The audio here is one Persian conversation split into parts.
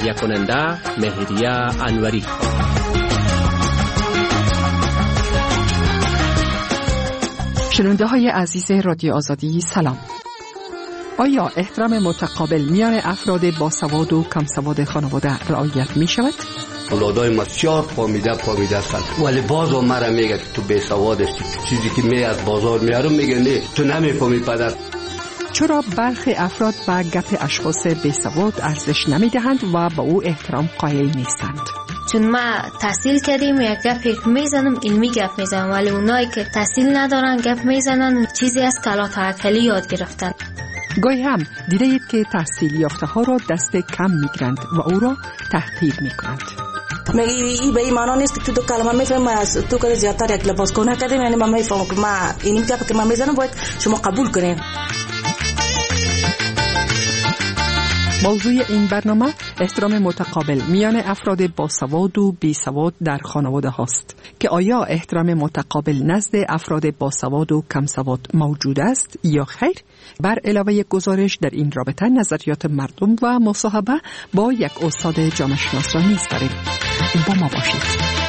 تهیه کننده مهریه انوری. شنونده های عزیز رادیو آزادی سلام. آیا احترام متقابل میان افراد باسواد و کم سواد خانواده رعایت می شود؟ اولادای ما بسیار فهمیده هستند، ولی باز مرا میگه که تو بیسواد هستی، چیزی که می از بازار میارم میگه نه تو نمیفهمی پدر. چرا برخی افراد به گپ اشخاص بیسواد ارزش نمیدهند و به او احترام قائل نیستند؟ چون ما تحصیل کردیم یک گپ میزنم، علمی گپ میزنم، ولی اونایی که تحصیل ندارن گپ میزنن چیزی از کلا تحکلی یاد گرفتن. گاهی هم دیده اید که تحصیل یافته ها را دست کم میگیرند و او را تحقیر میکنند. میگی به این معنا نیست که تو دو کلمه میفهمی از تو که زیادتر یک لباس کنه کردیم، یعنی من میفهمم که ما این گپ که من میزنم باید شما قبول کنین. موضوع این برنامه احترام متقابل میان افراد باسواد و بیسواد در خانواده هاست که آیا احترام متقابل نزد افراد باسواد و کم سواد موجود است یا خیر؟ بر علاوه گزارش در این رابطه نظریات مردم و مصاحبه با یک استاد جامعه شناس را نیز داریم. با ما باشید.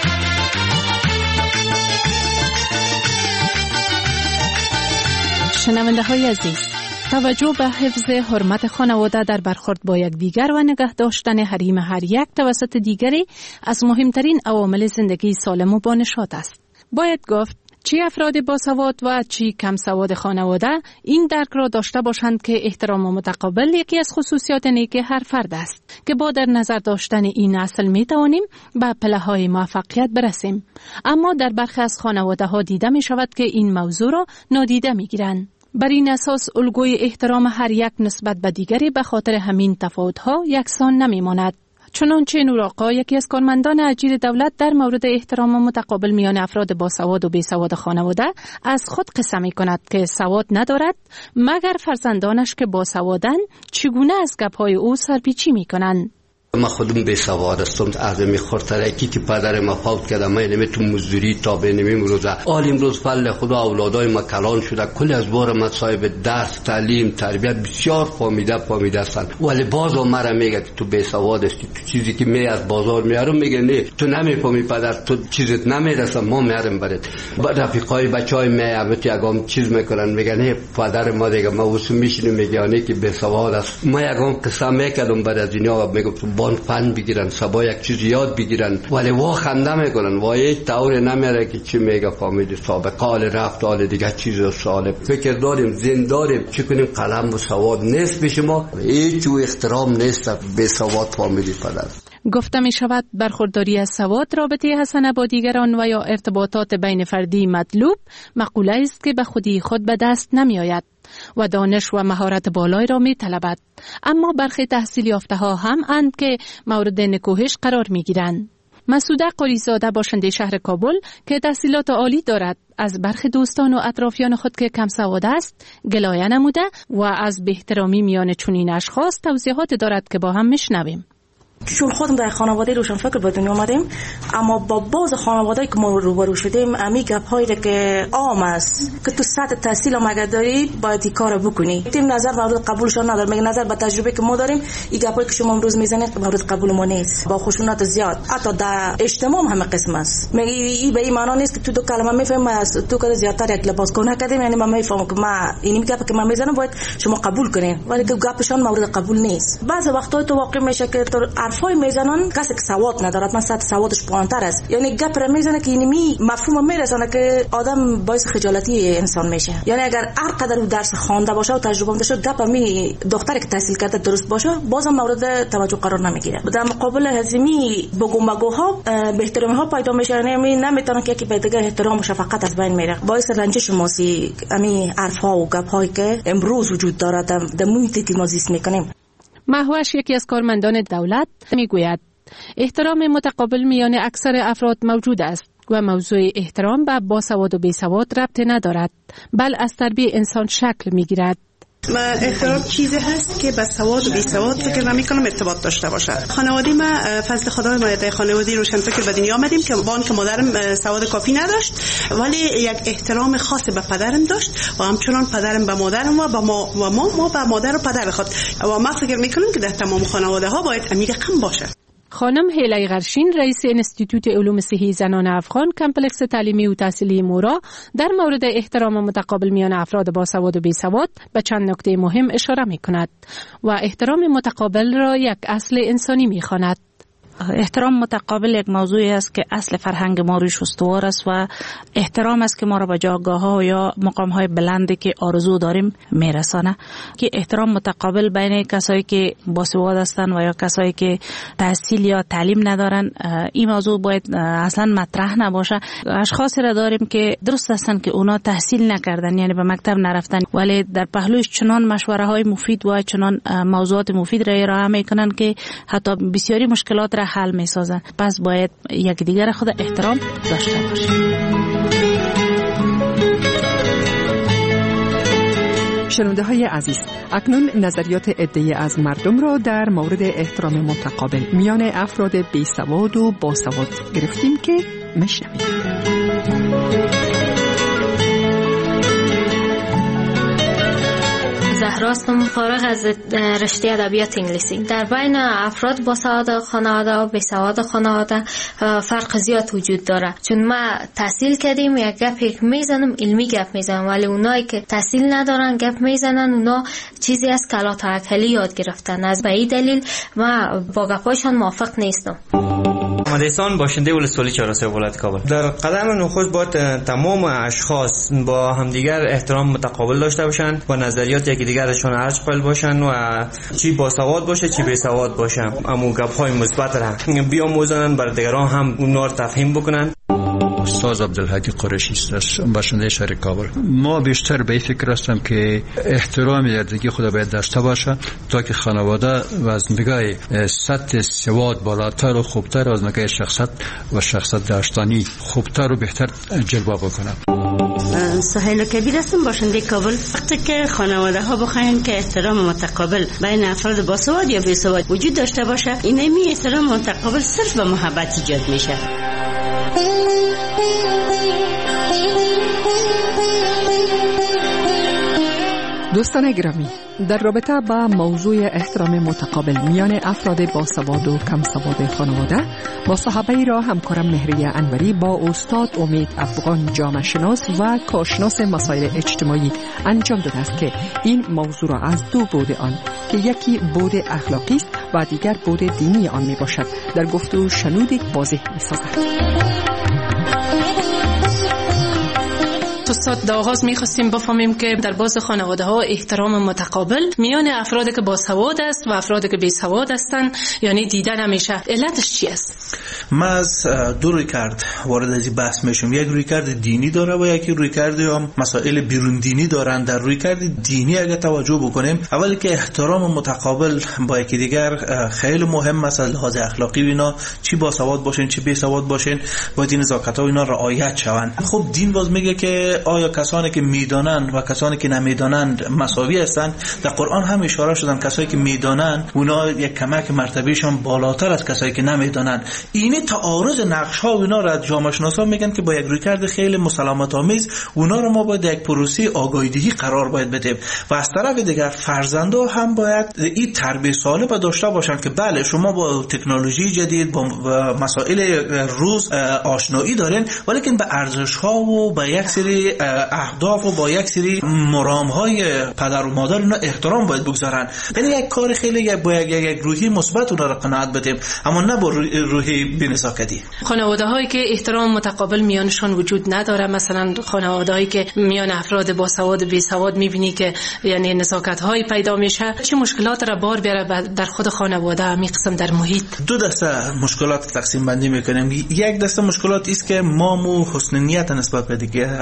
شنونده های عزیز، توجه به حفظ حرمت خانواده در برخورد با یکدیگر و نگه داشتن حریم هر یک توسط دیگری از مهمترین عوامل زندگی سالم و بانشاد است. باید گفت چی افراد باسواد و چی کم سواد خانواده این درک را داشته باشند که احترام متقابل یکی از خصوصیات نیک هر فرد است که با در نظر داشتن این اصل می توانیم به پله‌های موفقیت برسیم. اما در برخی از خانواده ها دیده می شود که این موضوع را نادیده می گیرند. بر این اساس الگوی احترام هر یک نسبت به دیگری به خاطر همین تفاوت‌ها یکسان نمی‌ماند. چنانچه نوراقا، یکی از کارمندان اجیر دولت، در مورد احترام متقابل میان افراد باسواد و بیسواد خانواده از خود قصه می‌کند که سواد ندارد مگر فرزندانش که باسوادند چگونه از گپ‌های او سرپیچی می‌کنند. ما خودم بیسواد هستم، از میخورترکی که پدر ما فوت کرده، من نمیتونم مزدوری تابع نمیم روزه. حال امروز فضل خدا اولادای ما کلان شده، کلی از بار ما صاحب درس، تعلیم، تربیت بسیار فهمیده هستند، ولی باز مرا میگه که تو بیسواد هستی، تو چیزی که می از بازار میارم میگه نه تو نمیفهمی پدر، تو چیزت نمیرسه، ما میارم برات. رفیقای بچهای میامت یگام چیز میکنن میگن نه پدر ما دیگه ما واسه میشینیم میگه که بیسواد است. ما یگام قصه میکردم بعد از دنیا میگم بان فن بگیرن، سبا یک چیز یاد بگیرن، ولی وا خنده میکنن و هیچ طور نمیاره که چی میگه فامیل سابقه حال رفت حال دیگه چیز سالم. فکر داریم زنده داریم چی کنیم، قلم و سواد نیست به شما، هیچ احترام نیست به سواد فامیلی پدر. گفته می شود برخورداری از سواد رابطه حسنه با دیگران و یا ارتباطات بین فردی مطلوب مقوله است که به خودی خود به دست نمی آید و دانش و مهارت بالایی را می طلبد. اما برخی تحصیل یافته ها هم اند که مورد نکوهش قرار می گیرند. مسعوده قلیزاده باشنده شهر کابل که تحصیلات عالی دارد از برخی دوستان و اطرافیان خود که کم سواد است گلایه نموده و از بی‌احترامی میان چنین اشخاص توضیحات دارد که با هم میشنویم. چون خودم در خانواده روشنفکر به دنیا آمدیم، اما با بعض خانواده‌ای که ما روبرو شدیم امی گپ‌هایی که عام است که تو سطح تحصیل هم اگر داری باید این کارو بکنی. تیم نظر مورد قبولشون نداره، میگه نظر به تجربه که ما داریم این گپایی که شما امروز میزنید مورد قبول ما نیست، با خشونت زیاد حتی در اجتماع هم قسم است. میگه این به این معنا نیست که تو دو کلمه میفهمی از تو که زیادتر یک لباس کنه کردیم، یعنی من میفهمم که ما این گپ که من میزنم باید شما قبول کنین، ولی که گپشون مورد قبول نیست. بعضی وقتا تو واقع میشه که تو حرفای میزنن کسی که سواد ندارد، من سطح سوادش پایین‌تر است، یعنی گپ را میزنه که اینمی مفهوم میرسونه که آدم باعث خجالتی انسان میشه. یعنی اگر هر قدر او درس خوانده باشه و تجربه داشته گپ می دختری که تحصیل کرده درست باشه بازم مورد توجه قرار نمیگیره. در مقابل هزیمی بگومگوها بهترمی ها پیدا میشه، یعنی نمیتونه که به دیگه احترام و شفقت از بین میره، باعث رنجش ماسی امی حرفها و گپ‌هایی که امروز وجود داره در محیطی که ما زیست میکنیم. مهوش یکی از کارمندان دولت میگوید احترام متقابل میان اکثر افراد موجود است و موضوع احترام به باسواد و بیسواد ربط ندارد، بل از تربیت انسان شکل میگیرد. احترام چیزی هست که با سواد و بی سواد فکر نمی‌کنم ارتباط داشته باشه. خانواده ما فضل خدای ما در خانواده روشن فکر به دنیا آمدیم که با اینکه مادرم سواد کافی نداشت ولی یک احترام خاص به پدرم داشت و همچنان پدرم به مادرم و ما به مادر و پدر خود و ما فکر می‌کنیم که در تمام خانواده ها باید امیر قم باشه. خانم هیلای غرشین رئیس انستیتوت علوم صحی زنان افغان کمپلکس تعلیمی و تحصیلی مورا در مورد احترام متقابل میان افراد با سواد و بی سواد به چند نکته مهم اشاره می کند و احترام متقابل را یک اصل انسانی می خواند. احترام متقابل یک موضوعی است که اصل فرهنگ ما روش استوار است و احترام است که ما را به جایگاه‌ها یا مقام‌های بلندی که آرزو داریم میرسانه. که احترام متقابل بین کسایی که باسواد هستند و یا کسایی که تحصیل یا تعلیم ندارن این موضوع باید اصلا مطرح نباشه. اشخاصی را داریم که درست هستند که اونا تحصیل نکردن یعنی به مکتب نرفتن ولی در پهلوش چنان مشوره‌های مفید و چنان موضوعات مفید را ارائه میکنن که حتی بسیاری مشکلات را حل میسازن. پس باید یک دیگر خود احترام داشته باشیم. شنونده های عزیز، اکنون نظریات عده‌ای از مردم را در مورد احترام متقابل میان افراد بی سواد و با سواد گرفتیم که میشنویم. زهراستم فارغ از رشته ادبیات انگلیسی. در بین افراد با سواد خانواده و بی سواد خانواده فرق زیاد وجود داره، چون ما تحصیل کردیم یک گپ میزنم علمی گپ میزنم ولی اونایی که تحصیل ندارن گپ میزنن اونا چیزی از کلا توکلی یاد گرفتن. از به این دلیل ما با گپایشان موافق نیستم. محمد احسان باشنده ولسوالی چهارراه ولایت کابل. در قدم نخست باید تمام اشخاص با همدیگر احترام متقابل داشته باشند و نظریات یکی دیگرشون ارج قائل باشند و چی با سواد باشه چی بی سواد باشه اما گپ‌های مثبت را بیاموزند بر دیگران هم اونها را تفهیم بکنن. استاد عبدالهادی قریشی است، باشنده شهر کابل. ما بیشتر به فکر هستم که احترام یکدیگر خود باید داشته باشه تا که خانواده و از نگاه سطح سواد بالاتر و خوبتر از نگاه شخصیت و شخصیت داشتنی خوبتر و بهتر جلوه بکنه. سهیل کبیر هستم، باشنده کابل. وقتی که خانواده ها بخواین که احترام متقابل بین افراد با سواد یا بی سواد وجود داشته باشه، اینمی احترام متقابل صرف به محبت ایجاد میشه. دوستان گرامی، در رابطه با موضوع احترام متقابل میان افراد با سواد و کم سواد خانواده، مصاحبه‌ای را همکارم مهریه انوری با استاد امید افغان جامعه شناس و کارشناس مسائل اجتماعی انجام داده است که این موضوع را از دو بعد آن که یکی بعد اخلاقی است و دیگر بعد دینی آن می باشد در گفتگو شنود واضح می سازد. استاد در آغاز می‌خواستیم بفهمیم که در بعض خانواده‌ها احترام متقابل میان افرادی که با سواد است و افرادی که بی سواد هستند یعنی دیده نمیشه. علتش چی است؟ ما از دو رویکرد وارد از این بحث میشیم. یک رویکرد دینی داره و یکی رویکرد هم مسائل بیرون دینی دارن. در رویکرد دینی اگه توجه بکنیم، اولی که احترام متقابل با یکی دیگر خیلی مهم است از لحاظ اخلاقی. اینا چی با سواد باشین چی بی سواد باشین باید نزاکت‌ها اینا رعایت شوند. خب دین باز میگه که آیا کسانی که میدانند و کسانی که نمیدانند مساوی هستند؟ در قرآن هم اشاره شدن کسایی که میدانند اونا یک کمک مرتبهشون بالاتر از کسایی که نمیدانند. این تعارض نقش‌ها و اینا را جامعه شناسا میگن که با یک رویکرد خیلی مسالمت آمیز اونا رو ما باید یک پروسه آگاهی‌دهی قرار باید بدیم و از طرف دیگر فرزندا هم باید این تربیت سالم داشته باشن که بله شما با تکنولوژی جدید با مسائل روز آشنایی دارین ولیکن به ارزش‌ها و به یک سری اهداف و با یک سری مرام‌های پدر و مادر اینا احترام باید بگذارن. یعنی یک کار خیلی با یک روحی مثبت اونا رو قناعت بدیم اما نه با روحی بی‌نزاکتی. خانواده‌هایی که احترام متقابل میانشون وجود نداره، مثلا خانواده‌هایی که میان افراد با سواد و بی سواد می‌بینی که یعنی نزاکت‌های پیدا میشه، چه مشکلات را بار بیاره در خود خانواده همین قسم در محیط؟ دو دسته مشکلات تقسیم بندی می‌کنیم. یک دسته مشکلات است که ما حسن نیت نسبت به دیگه از بین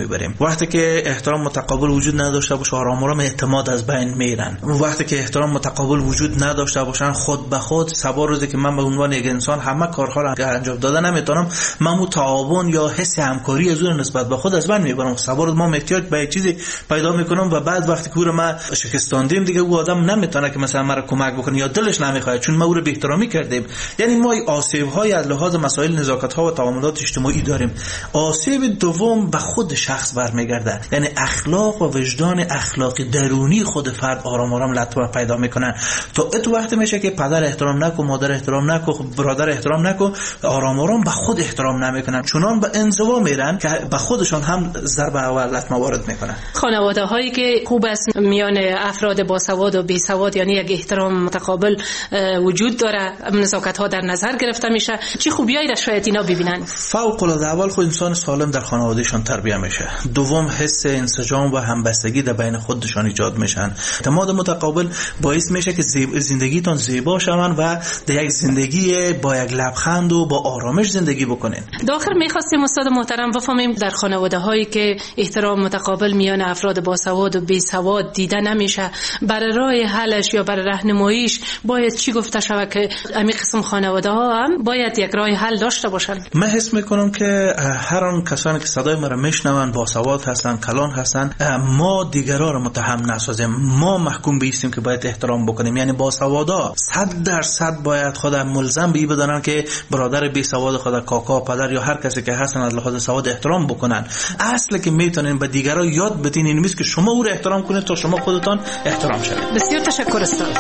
میبریم. وقتی که احترام متقابل وجود نداشته باشه آرام اعتماد از بین میرن. وقتی که احترام متقابل وجود نداشته باشن خود به خود سبا روزی که من به عنوان یک انسان همه کارها را انجام داده نمیتونم، من تعاون یا حس همکاری از اون نسبت به خود از بین میبرم. سبا روز ما احتیاج به یک چیزی پیدا میکنم و بعد وقتی که ما شکستاندیم دیگه او آدم نمیتونه که مثلا مرا کمک بکنه یا دلش نمیخواد چون ما او رو بی احترامی کردیم. یعنی ما آسیب های از لحاظ مسائل نزاکت ها و تعاملات اجتماعی داریم. آسیب دوم به خود شخص برمیگرده، یعنی اخلاق و وجدان اخلاقی درونی خود فرد آرام آرام لطمه پیدا میکنن. تو وقتی میشه که پدر احترام نکو، مادر احترام نکو، برادر احترام نکو، آرام آرام به خود احترام نمیکنن، چونان به انزوا میرن که به خودشان هم ضربه و لطمه وارد میکنن. خانواده هایی که خوب است میان افراد باسواد و بی سواد، یعنی یک احترام متقابل وجود داره، نزاکت ها در نظر گرفته میشه، چه خوبیایی را شاید اینا ببینن؟ فوق العاده اول خود انسان سالم در خانوادهشان تربیت میشه، دوم حس انسجام و همبستگی در بین خودشان ایجاد میشن. اعتماد متقابل باعث میشه که زندگیتون زیبا شون و در یک زندگی با یک لبخند و با آرامش زندگی بکنین. داخل میخواستیم استاد محترم بفهمیم در خانواده هایی که احترام متقابل میان افراد باسواد و بی سواد دیده نمیشه، برای راه حلش یا برای راهنماییش باید چی گفته شود که امی قسم خانواده ها هم باید یک راه حل داشته باشن؟ من حس میکنم که هر آن کسانی که صدای ما را میشنون باسواد هستن، کلان هستن، ما دیگران را متهم نسازیم، ما محکوم بیستیم که باید احترام بکنیم. یعنی باسوادا 100% باید خود ملزم به این بدانن که برادر بی سواد خود، کاکا، پدر یا هر کسی که هستن از لحاظ سواد احترام بکنن. اصلی که میتونین به دیگران یاد بدین این نیست که شما او را احترام کنید تا شما خودتان احترام شوید. بسیار تشکر استاد.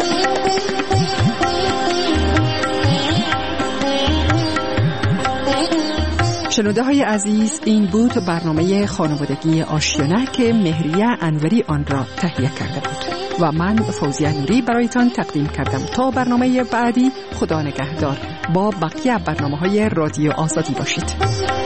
شنونده های عزیز، این بود برنامه خانوادگی آشیانه که مهریه انوری آن را تهیه کرده بود و من فوزیه نوری برایتان تقدیم کردم. تا برنامه بعدی، خدا نگهدار. با بقیه برنامه های رادیو آزادی باشید.